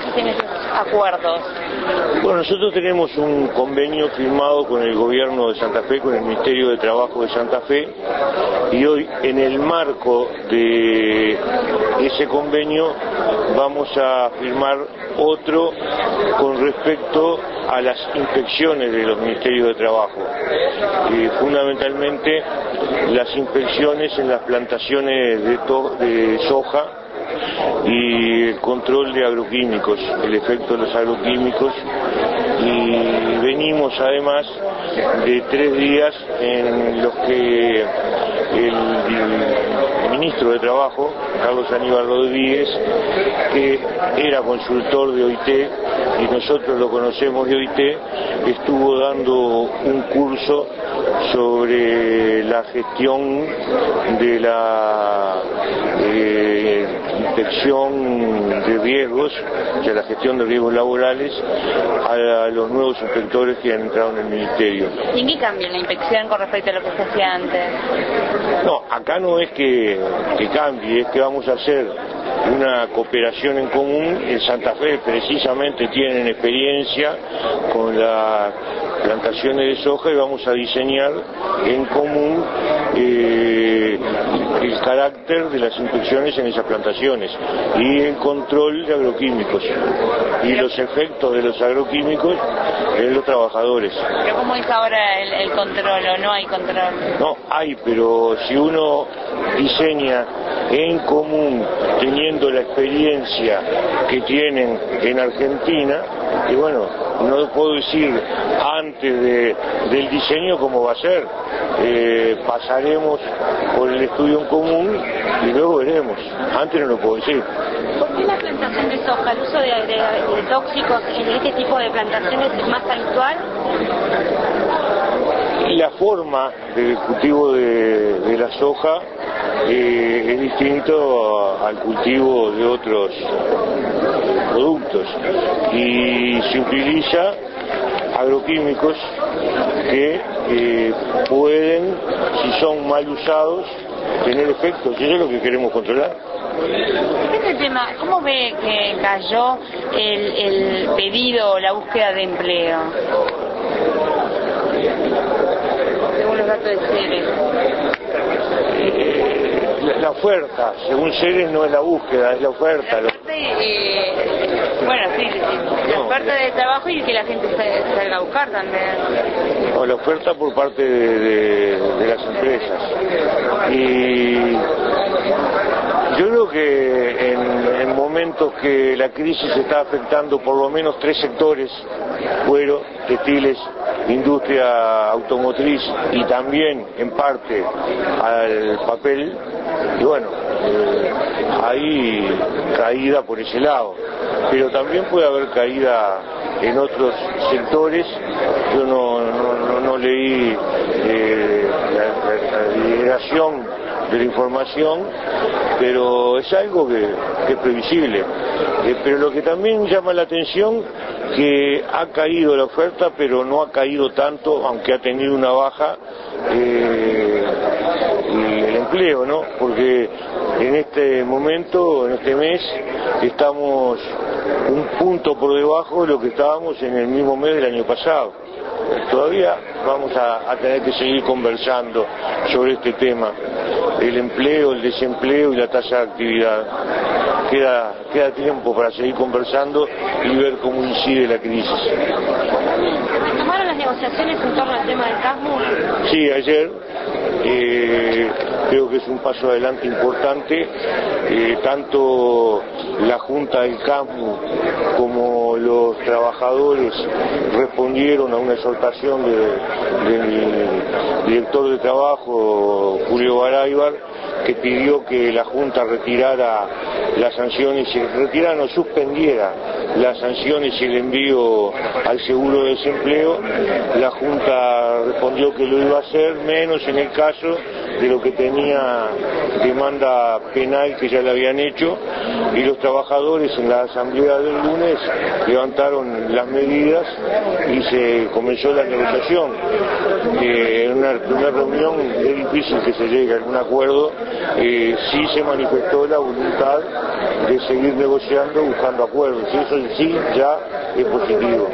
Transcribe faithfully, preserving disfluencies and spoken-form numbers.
existen esos acuerdos? Bueno, nosotros tenemos un convenio firmado con el gobierno de Santa Fe, con el Ministerio de Trabajo de Santa Fe, y hoy en el marco de ese convenio vamos a firmar otro con respecto a las inspecciones de los Ministerios de Trabajo, y fundamentalmente las inspecciones en las plantaciones de, to de soja y el control de agroquímicos, el efecto de los agroquímicos, y venimos además de tres días en los que el, el ministro de Trabajo, Carlos Aníbal Rodríguez, que era consultor de O I T y nosotros lo conocemos de O I T, estuvo dando un curso sobre la gestión de la eh, inspección de riesgos, o sea, la gestión de riesgos laborales a, a los nuevos inspectores que han entrado en el ministerio. ¿Y qué cambia en la inspección con respecto a lo que se hacía antes? No, acá no es que, que cambie, es que vamos a hacer una cooperación en común. En Santa Fe precisamente tienen experiencia con las plantaciones de soja y vamos a diseñar en común eh, el carácter de las inspecciones en esas plantaciones y el control de agroquímicos y los efectos de los agroquímicos en los trabajadores. ¿Pero cómo es ahora el, el control o no hay control? No, hay, pero si uno diseña en común, teniendo la experiencia que tienen en Argentina, y bueno, no puedo decir antes de, del diseño cómo va a ser, eh, pasaremos por el estudio en común y luego veremos, antes no lo puedo decir. ¿Por qué la plantación de soja, el uso de, de, de tóxicos en este tipo de plantaciones es más habitual? La forma del cultivo de, de la soja eh, es distinto a, al cultivo de otros productos y se utiliza agroquímicos que eh, pueden, si son mal usados, tener efectos, y eso es lo que queremos controlar. ¿Qué es el tema? ¿Cómo ve que cayó el, el pedido o la búsqueda de empleo? Según los datos de Ceres. Eh, la, la oferta, según Ceres no es la búsqueda, es la oferta. La parte, eh, bueno, sí, la no, oferta de trabajo y que la gente salga a buscar también. No, la oferta por parte de, de, de las empresas. Y yo creo que en, en momentos que la crisis está afectando por lo menos tres sectores, cuero, textiles, industria automotriz y también en parte al papel, y bueno, eh, hay caída por ese lado, pero también puede haber caída en otros sectores. Yo no, no, no, no leí eh, la, la, la liberación de la información, pero es algo que, que es previsible. Eh, pero lo que también llama la atención, que ha caído la oferta, pero no ha caído tanto, aunque ha tenido una baja, eh, el empleo, ¿no? Porque en este momento, en este mes, estamos un punto por debajo de lo que estábamos en el mismo mes del año pasado. Todavía vamos a, a tener que seguir conversando sobre este tema, el empleo, el desempleo y la tasa de actividad. Queda, queda tiempo para seguir conversando y ver cómo incide la crisis. ¿Retomaron las negociaciones en torno al tema del CASMU? Sí, ayer. Eh, creo que es un paso adelante importante. Eh, tanto la Junta del CASMU como los trabajadores respondieron a una exhortación de, del director de trabajo, Julio Baraybar, que pidió que la Junta retirara las sanciones, retirara o suspendiera las sanciones y el envío al seguro de desempleo. La Junta respondió que lo iba a hacer, menos en el caso de lo que tenía demanda penal que ya le habían hecho, y los trabajadores en la asamblea del lunes levantaron las medidas y se comenzó la negociación. Eh, en una primera reunión es difícil que se llegue a algún acuerdo. Eh, sí se manifestó la voluntad de seguir negociando, buscando acuerdos, y eso en sí ya es positivo.